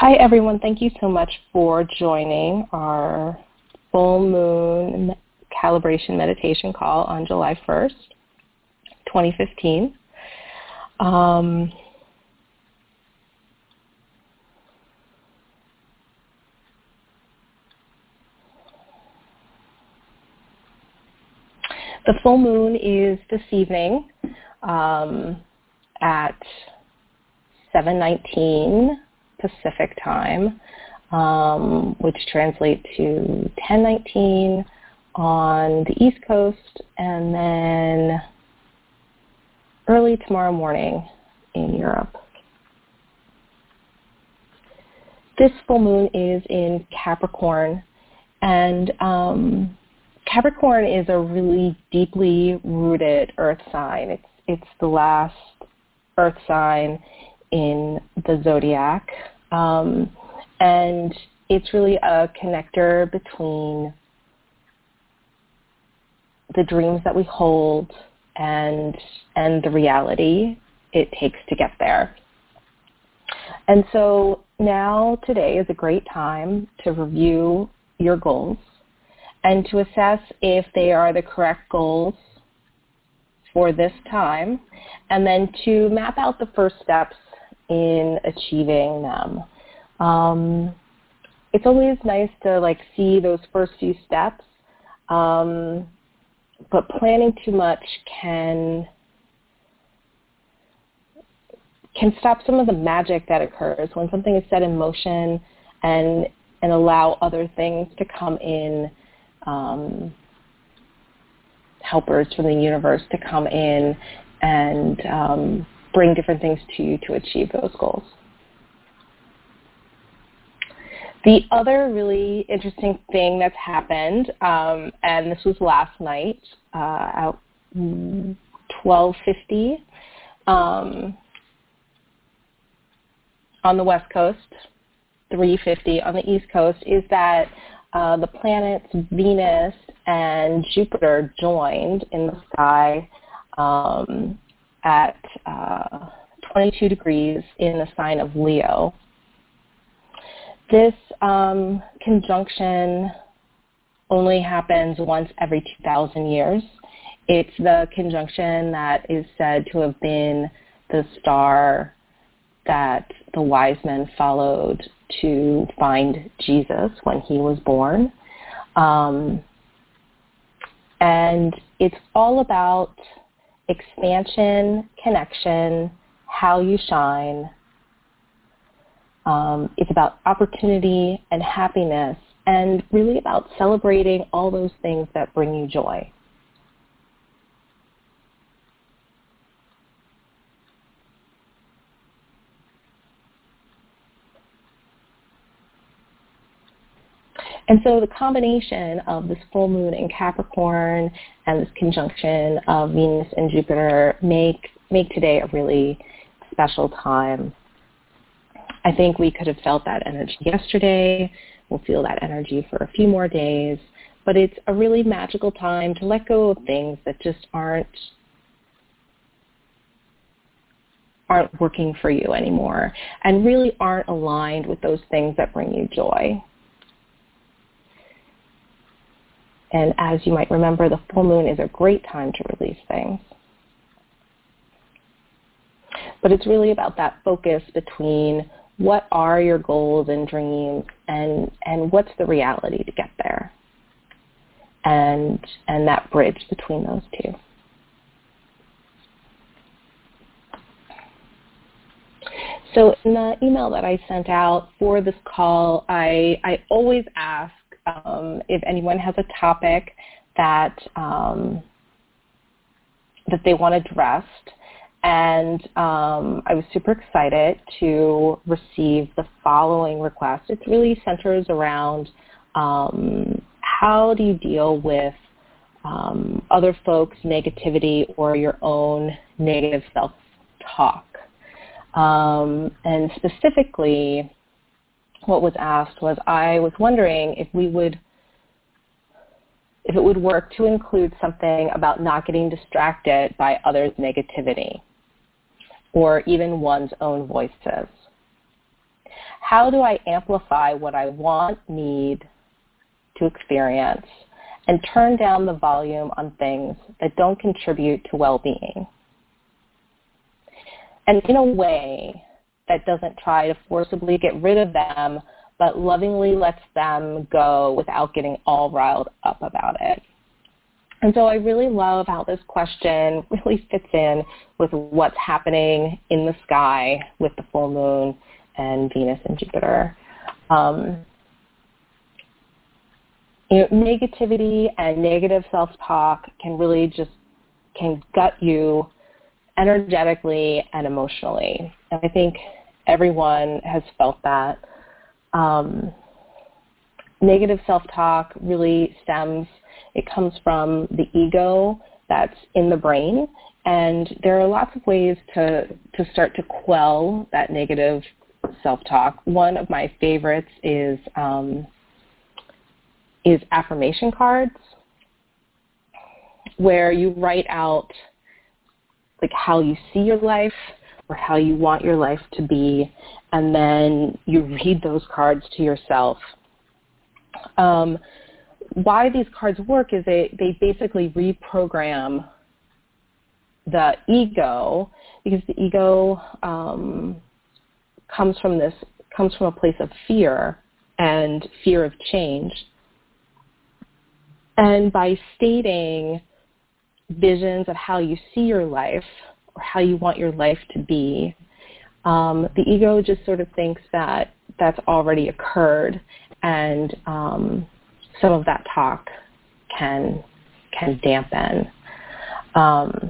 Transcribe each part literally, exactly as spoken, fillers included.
Hi, everyone. Thank you so much for joining our full moon calibration meditation call on July first, twenty fifteen. Um, the full moon is this evening um, at seven nineteen Pacific time, um, which translates to ten nineteen on the East Coast, and then early tomorrow morning in Europe. This full moon is in Capricorn, and um, Capricorn is a really deeply rooted earth sign. It's, it's the last earth sign in the zodiac, um, and it's really a connector between the dreams that we hold and and the reality it takes to get there. And so now today is a great time to review your goals and to assess if they are the correct goals for this time, and then to map out the first steps in achieving them. Um, it's always nice to like see those first few steps, um, but planning too much can can stop some of the magic that occurs when something is set in motion and and allow other things to come in, um, helpers from the universe to come in and um, bring different things to you to achieve those goals. The other really interesting thing that's happened, um, and this was last night uh, at twelve fifty um, on the West Coast, three fifty on the East Coast, is that uh, the planets Venus and Jupiter joined in the sky um, at uh, twenty-two degrees in the sign of Leo. This um, conjunction only happens once every two thousand years. It's the conjunction that is said to have been the star that the wise men followed to find Jesus when he was born. Um, and it's all about expansion, connection, how you shine. Um, it's about opportunity and happiness, and really about celebrating all those things that bring you joy. And so the combination of this full moon in Capricorn and this conjunction of Venus and Jupiter make, make today a really special time. I think we could have felt that energy yesterday. We'll feel that energy for a few more days. But it's a really magical time to let go of things that just aren't aren't working for you anymore and really aren't aligned with those things that bring you joy. And as you might remember, the full moon is a great time to release things. But it's really about that focus between what are your goals and dreams and, and what's the reality to get there, and, and that bridge between those two. So in the email that I sent out for this call, I, I always ask um, if anyone has a topic that, um, that they want addressed. And um, I was super excited to receive the following request. It really centers around um, how do you deal with um, other folks' negativity or your own negative self-talk. Um, and specifically, what was asked was, I was wondering if we would if it would work to include something about not getting distracted by others' negativity or even one's own voices. how do I amplify what I want, need to experience, and turn down the volume on things that don't contribute to well-being? And in a way that doesn't try to forcibly get rid of them, but lovingly lets them go without getting all riled up about it. And so I really love how this question really fits in with what's happening in the sky with the full moon and Venus and Jupiter. Um, you know, negativity and negative self-talk can really just, can gut you energetically and emotionally. And I think everyone has felt that. Um, negative self-talk really stems, it comes from the ego that's in the brain, and there are lots of ways to, to start to quell that negative self-talk. One of my favorites is um, is affirmation cards, where you write out like how you see your life or how you want your life to be, and then you read those cards to yourself. Um, why these cards work is they, they basically reprogram the ego, because the ego um, comes from this comes from a place of fear and fear of change. And by stating visions of how you see your life or how you want your life to be, um, the ego just sort of thinks that that's already occurred, and um, some of that talk can can dampen. Um,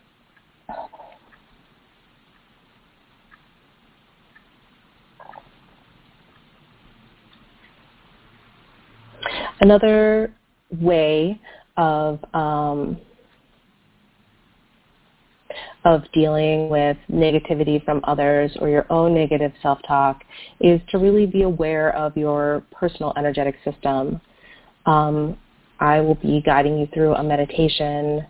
another way of um, of dealing with negativity from others or your own negative self-talk is to really be aware of your personal energetic system. Um, I will be guiding you through a meditation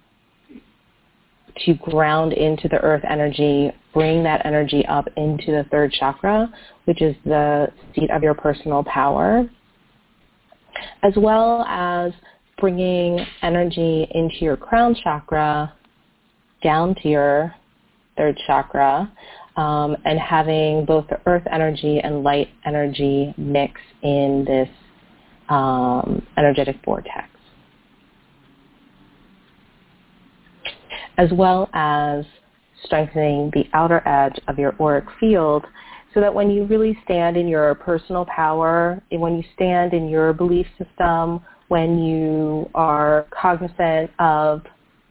to ground into the earth energy, bring that energy up into the third chakra, which is the seat of your personal power, as well as bringing energy into your crown chakra, down to your third chakra, um, and having both the earth energy and light energy mix in this um, energetic vortex, as well as strengthening the outer edge of your auric field, so that when you really stand in your personal power, when you stand in your belief system, when you are cognizant of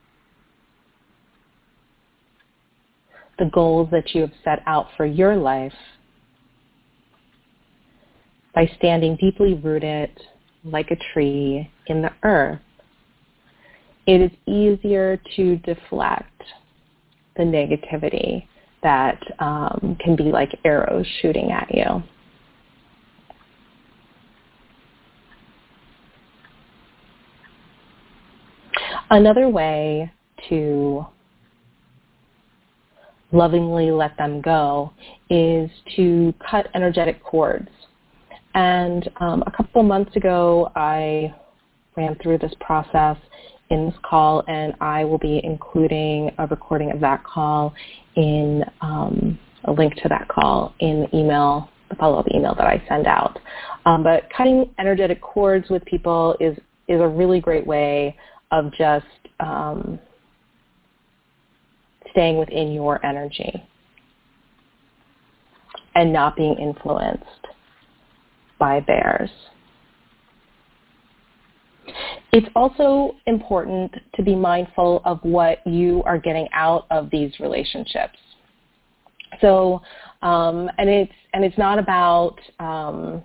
the goals that you have set out for your life, by standing deeply rooted like a tree in the earth, it is easier to deflect the negativity that um, can be like arrows shooting at you. Another way to lovingly let them go is to cut energetic cords. And um, a couple months ago, I ran through this process in this call, and I will be including a recording of that call in um, a link to that call in the email, the follow-up email that I send out. Um, but cutting energetic cords with people is, is a really great way of just um, staying within your energy and not being influenced by theirs. It's also important to be mindful of what you are getting out of these relationships. So, um, and it's and it's not about um,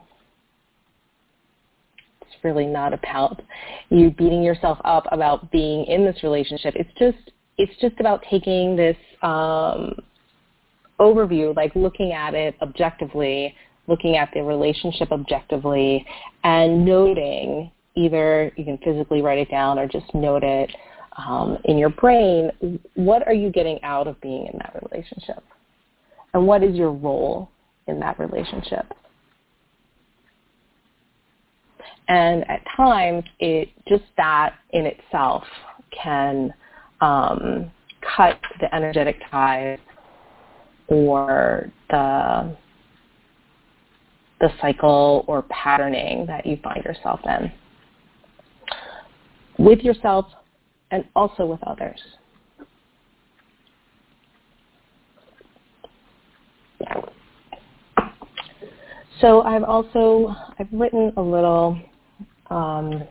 it's really not about you beating yourself up about being in this relationship. It's just it's just about taking this um, overview, like looking at it objectively, looking at the relationship objectively, and noting. Either you can physically write it down or just note it um, in your brain. What are you getting out of being in that relationship? And what is your role in that relationship. And at times, it just that in itself can um, cut the energetic ties or the the cycle or patterning that you find yourself in, with yourself and also with others. So I've also, I've written a little, um,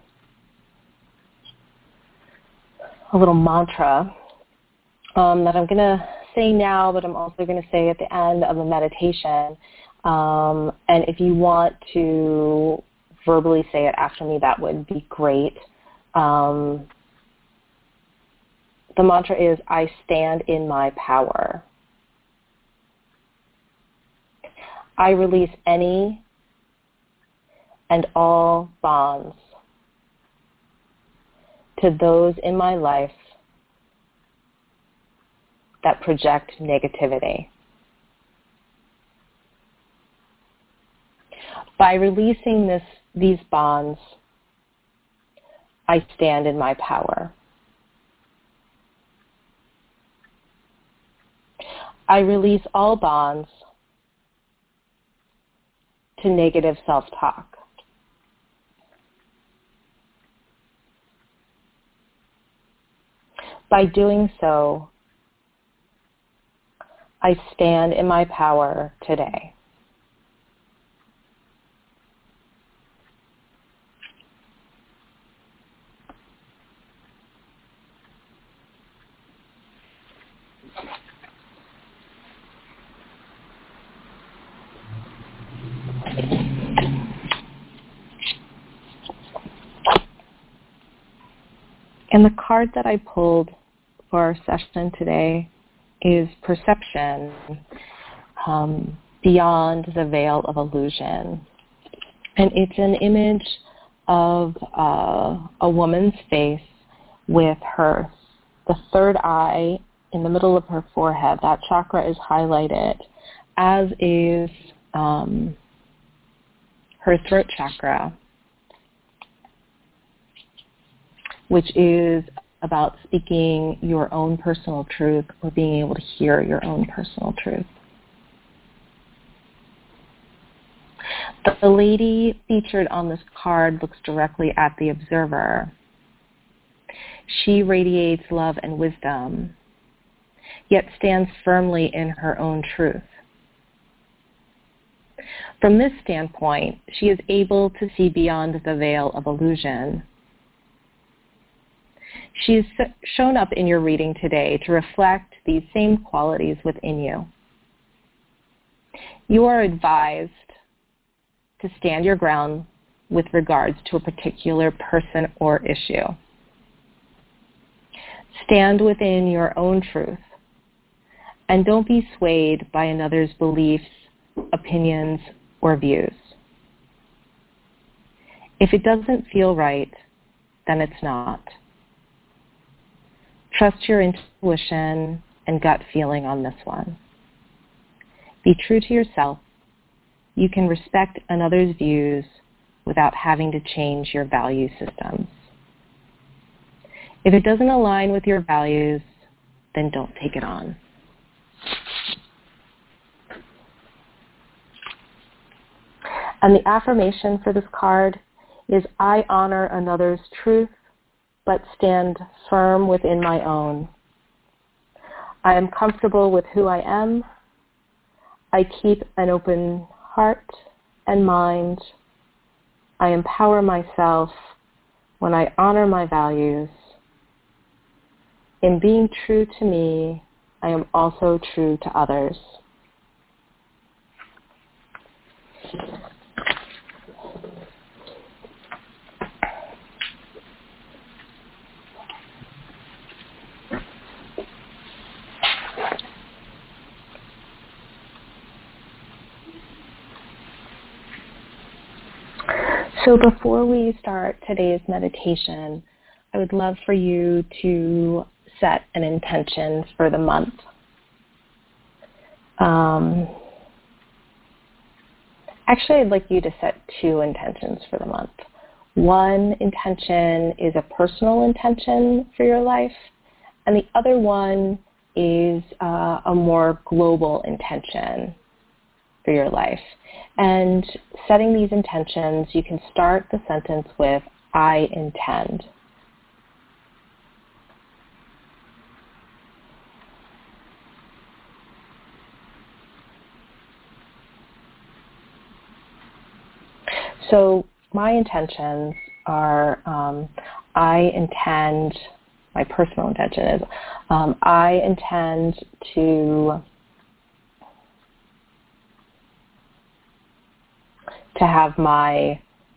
a little mantra um, that I'm going to say now, but I'm also going to say at the end of the meditation. Um, and if you want to verbally say it after me, that would be great. Um, the mantra is, I stand in my power. I release any and all bonds to those in my life that project negativity. By releasing this, these bonds, I stand in my power. I release all bonds to negative self-talk. By doing so, I stand in my power today. And the card that I pulled for our session today is Perception, um, Beyond the Veil of Illusion. And it's an image of uh, a woman's face with her, the third eye in the middle of her forehead. That chakra is highlighted, as is um, her throat chakra, which is about speaking your own personal truth or being able to hear your own personal truth. The lady featured on this card looks directly at the observer. She radiates love and wisdom, yet stands firmly in her own truth. From this standpoint, she is able to see beyond the veil of illusion. She is shown up in your reading today to reflect these same qualities within you. You are advised to stand your ground with regards to a particular person or issue. Stand within your own truth and don't be swayed by another's beliefs, opinions, or views. If it doesn't feel right, then it's not. Trust your intuition and gut feeling on this one. Be true to yourself. You can respect another's views without having to change your value systems. If it doesn't align with your values, then don't take it on. And the affirmation for this card is, I honor another's truth, but stand firm within my own. I am comfortable with who I am. I keep an open heart and mind. I empower myself when I honor my values. In being true to me, I am also true to others. So before we start today's meditation, I would love for you to set an intention for the month. Um, Actually, I'd like you to set two intentions for the month. One intention is a personal intention for your life, and the other one is uh, a more global intention for your life. And setting these intentions, you can start the sentence with, I intend. So my intentions are, um, I intend, my personal intention is, um, I intend to to have my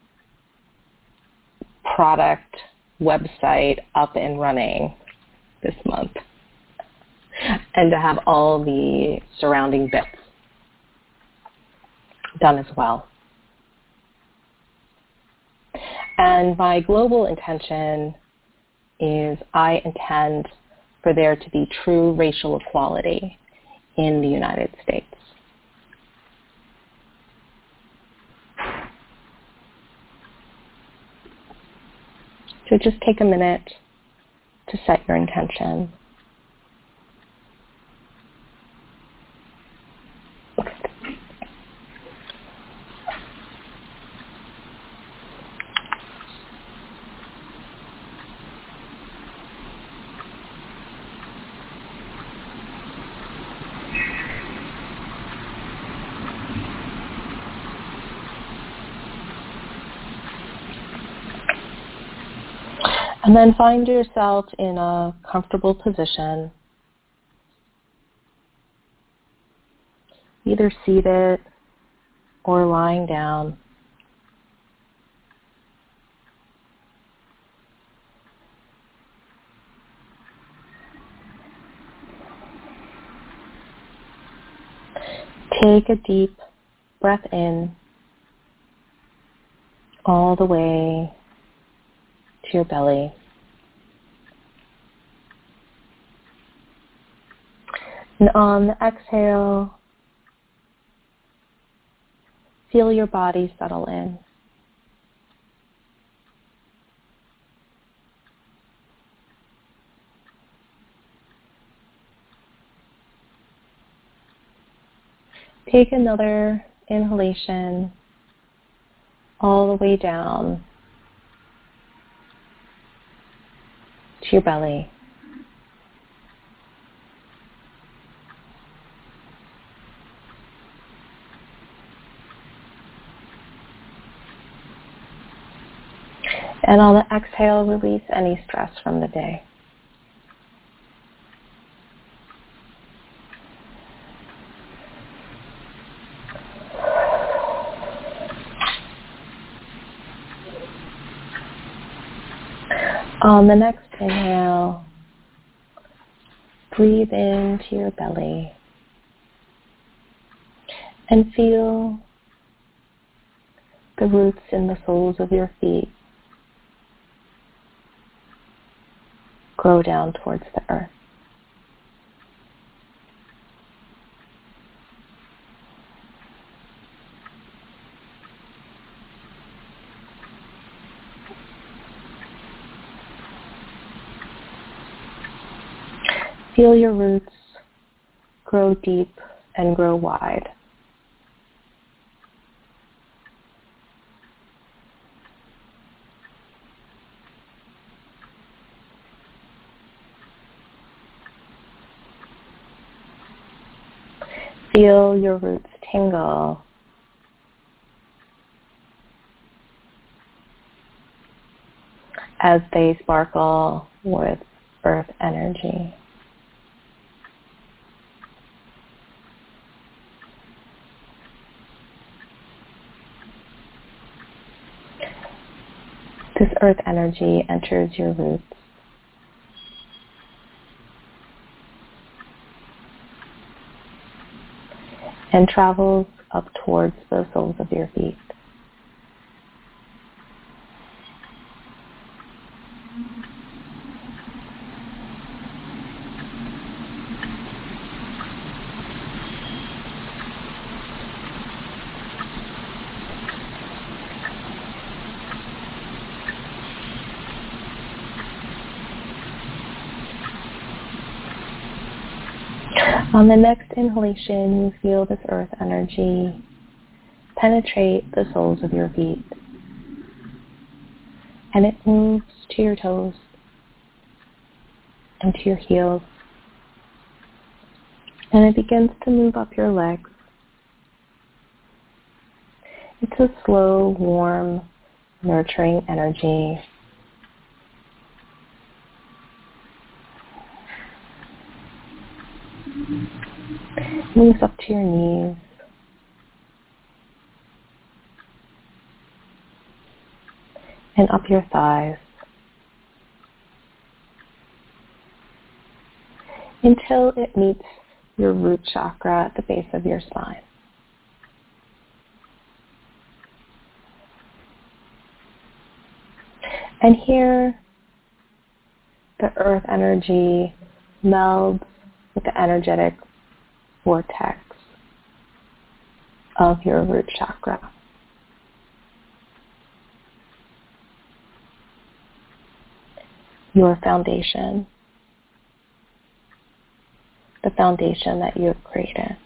product website up and running this month, and to have all the surrounding bits done as well. And my global intention is I intend for there to be true racial equality in the United States. So just take a minute to set your intention. And then find yourself in a comfortable position, either seated or lying down. Take a deep breath in all the way to your belly. And on the exhale, feel your body settle in. Take another inhalation all the way down to your belly. And on the exhale, release any stress from the day. On the next inhale, breathe into your belly and feel the roots in the soles of your feet grow down towards the earth. Feel your roots grow deep and grow wide. Feel your roots tingle as they sparkle with earth energy. This earth energy enters your roots and travels up towards the soles of your feet. On the next inhalation, you feel this earth energy penetrate the soles of your feet. And it moves to your toes and to your heels. And it begins to move up your legs. It's a slow, warm, nurturing energy. It moves up to your knees. And up your thighs. Until it meets your root chakra at the base of your spine. And here, the earth energy melds with the energetic vortex of your root chakra. Your foundation, the foundation that you have created.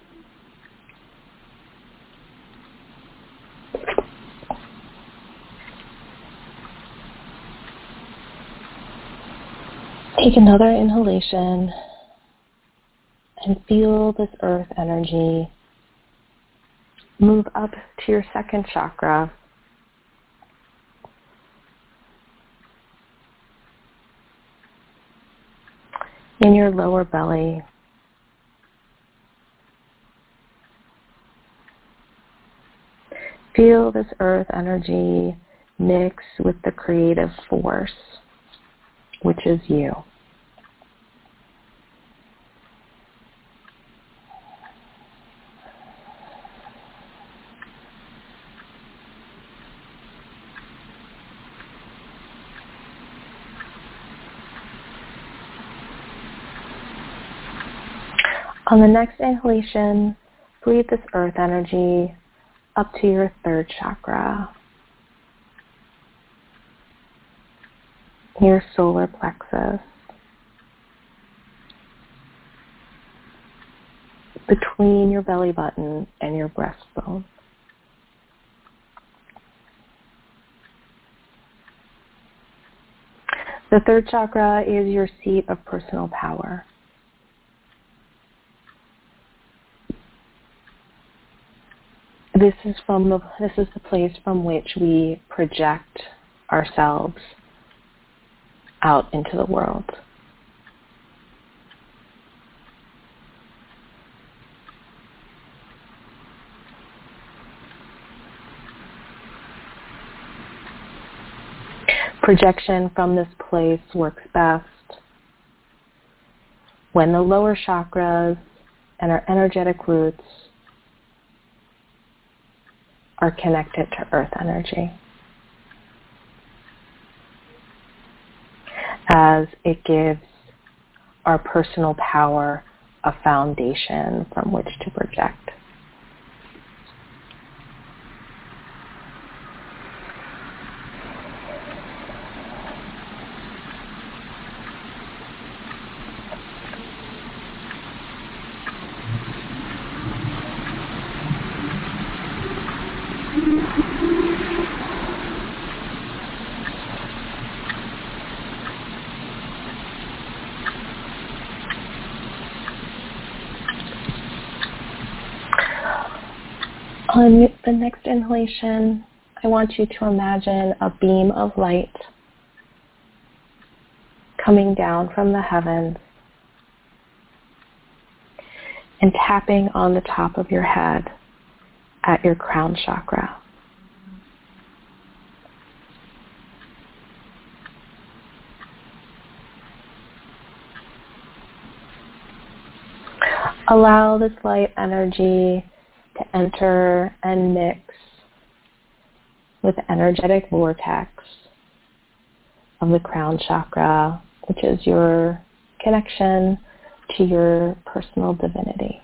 Take another inhalation and feel this earth energy move up to your second chakra. In your lower belly. Feel this earth energy mix with the creative force, which is you. On the next inhalation, breathe this earth energy up to your third chakra, your solar plexus, between your belly button and your breastbone. The third chakra is your seat of personal power. This is from the this is the place from which we project ourselves out into the world. Projection from this place works best when the lower chakras and our energetic roots are connected to earth energy, as it gives our personal power a foundation from which to project. On the next inhalation, I want you to imagine a beam of light coming down from the heavens and tapping on the top of your head at your crown chakra. Allow this light energy to enter and mix with the energetic vortex of the crown chakra, which is your connection to your personal divinity.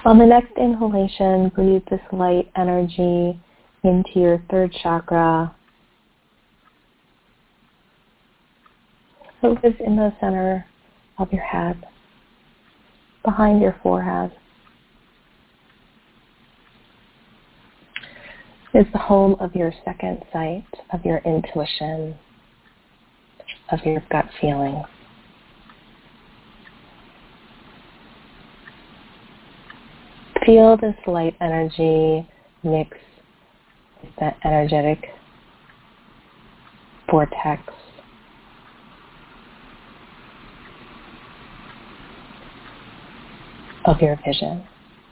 On the next inhalation, breathe this light energy into your third chakra. It lives in the center of your head, behind your forehead. It's the home of your second sight, of your intuition, of your gut feeling. Feel this light energy mix with that energetic vortex of your vision.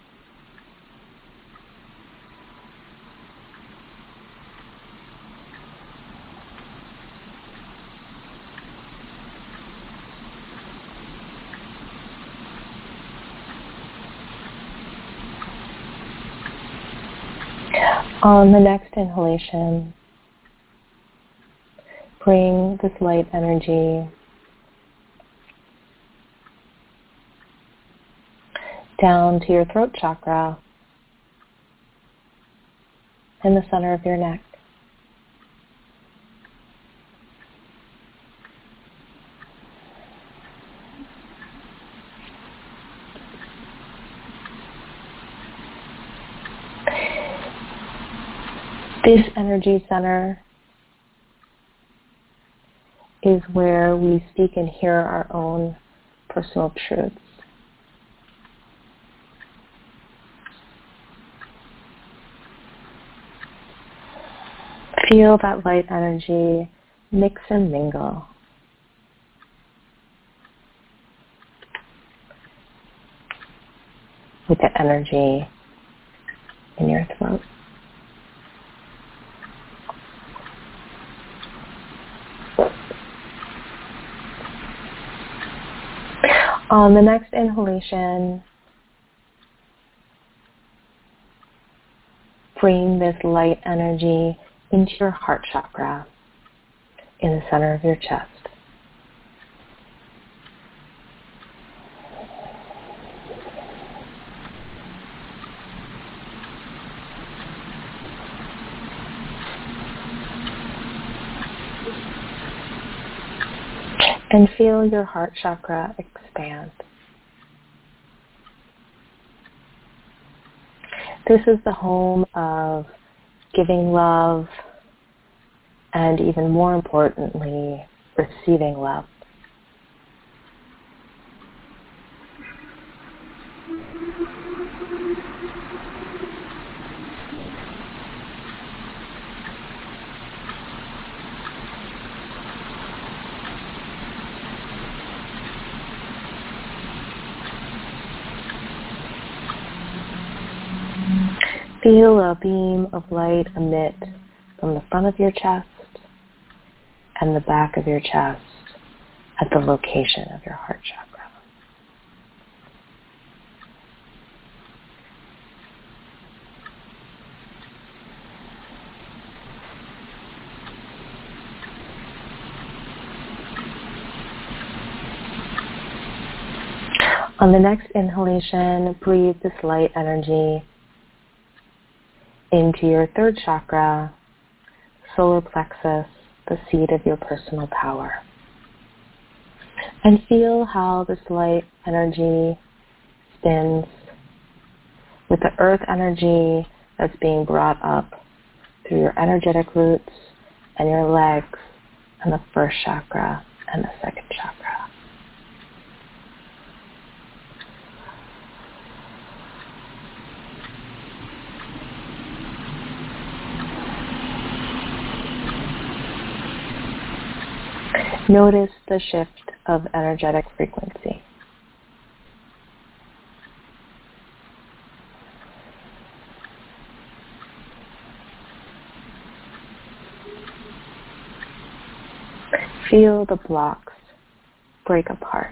On the next inhalation, bring this light energy down to your throat chakra in the center of your neck. This energy center is where we speak and hear our own personal truths. Feel that light energy mix and mingle with the energy in your throat. On the next inhalation, bring this light energy into your heart chakra in the center of your chest. And feel your heart chakra expand. This is the home of giving love and, even more importantly, receiving love. Feel a beam of light emit from the front of your chest and the back of your chest at the location of your heart chakra. On the next inhalation, breathe this light energy into your third chakra, solar plexus, the seat of your personal power. And feel how this light energy spins with the earth energy that's being brought up through your energetic roots and your legs and the first chakra and the second chakra. Notice the shift of energetic frequency. Feel the blocks break apart.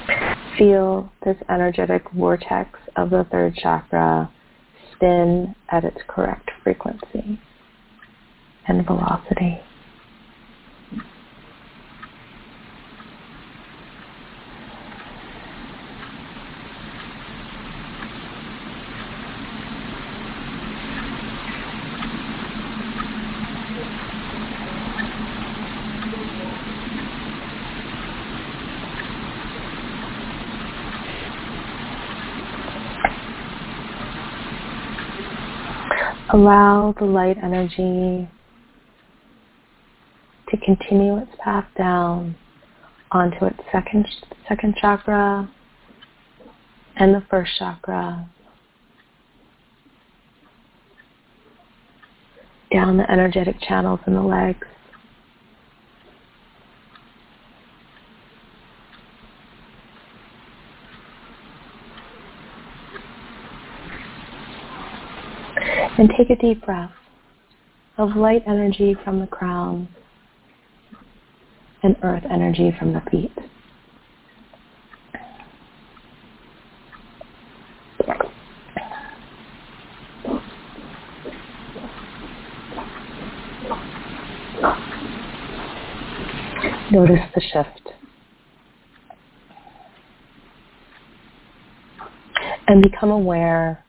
Feel this energetic vortex of the third chakra spin at its correct frequency and velocity. Allow the light energy to continue its path down onto its second, second chakra and the first chakra, down the energetic channels in the legs, and take a deep breath of light energy from the crown and earth energy from the feet. Notice the shift. And become aware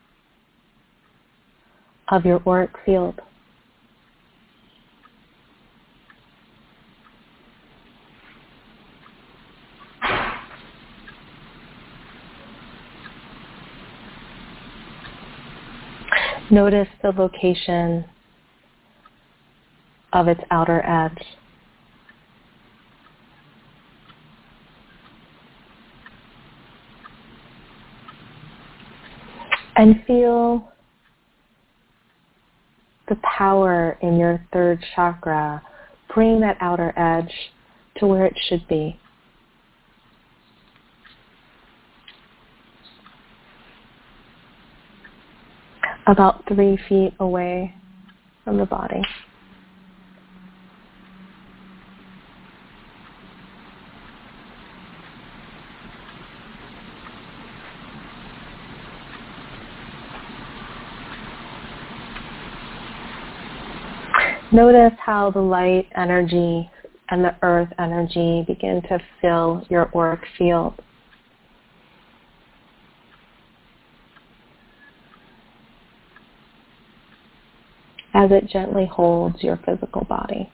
of your auric field. Notice the location of its outer edge. And feel the power in your third chakra. Bring that outer edge to where it should be. About three feet away from the body. Notice how the light energy and the earth energy begin to fill your auric field. As it gently holds your physical body.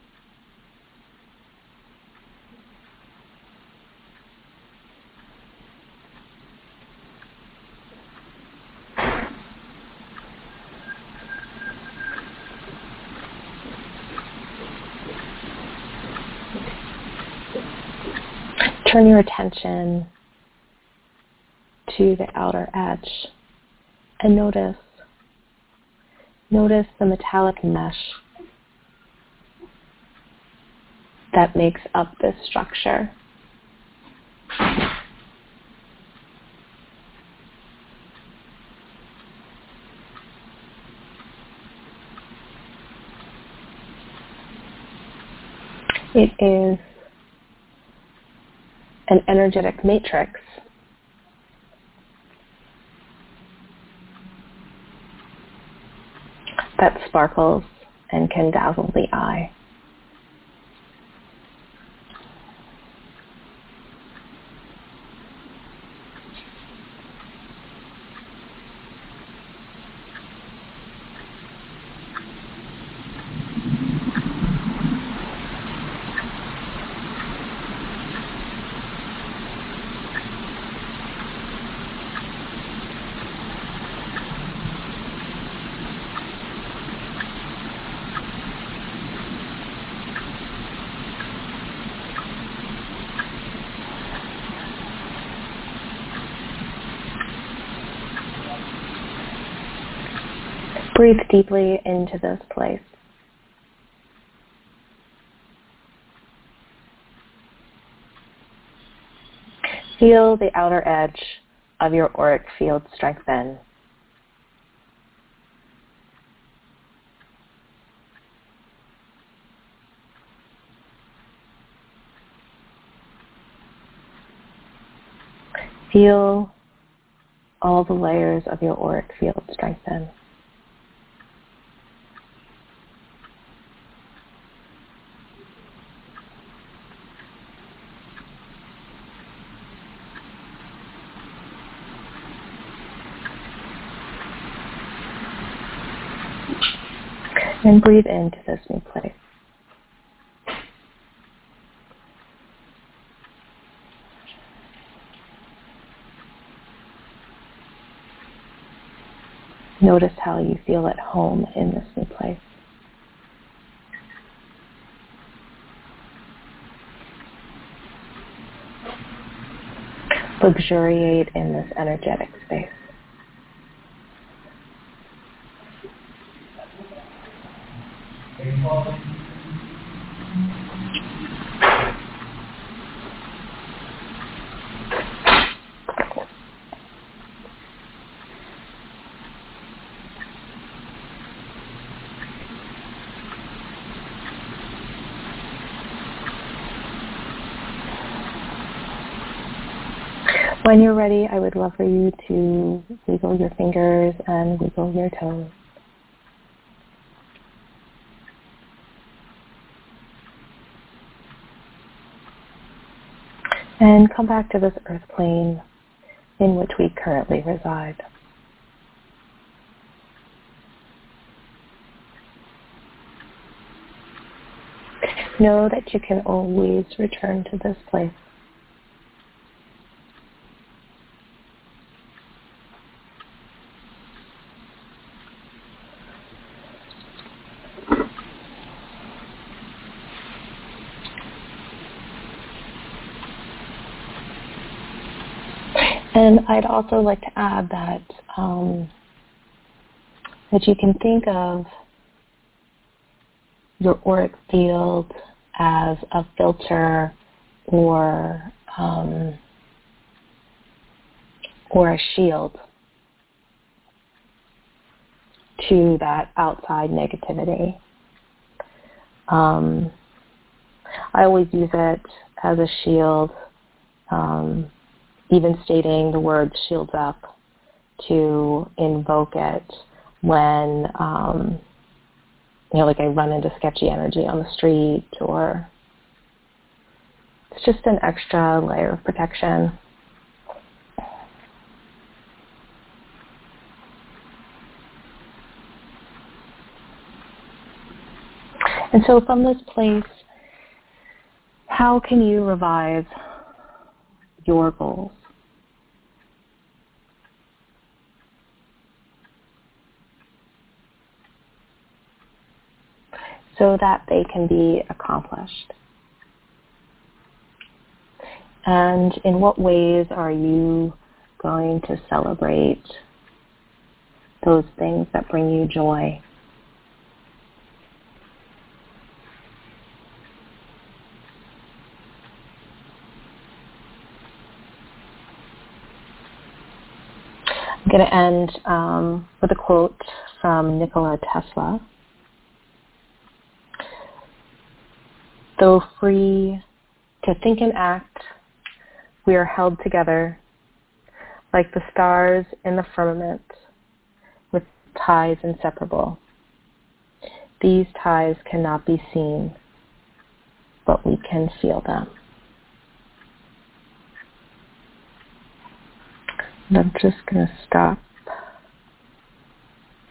Turn your attention to the outer edge and notice, notice the metallic mesh that makes up this structure. It is an energetic matrix that sparkles and can dazzle the eye. Breathe deeply into this place. Feel the outer edge of your auric field strengthen. Feel all the layers of your auric field strengthen. And breathe into this new place. Notice how you feel at home in this new place. Luxuriate in this energetic space. When you're ready, I would love for you to wiggle your fingers and wiggle your toes. And come back to this earth plane in which we currently reside. Know that you can always return to this place. And I'd also like to add that um, that you can think of your auric field as a filter or um, or a shield to that outside negativity. Um, I always use it as a shield. Um, even stating the word shields up to invoke it when, um, you know, like I run into sketchy energy on the street, or it's just an extra layer of protection. And so from this place, how can you revise your goals? So that they can be accomplished. And in what ways are you going to celebrate those things that bring you joy? I'm going to end um, with a quote from Nikola Tesla. Though free to think and act, we are held together like the stars in the firmament with ties inseparable. These ties cannot be seen, but we can feel them. And I'm just going to stop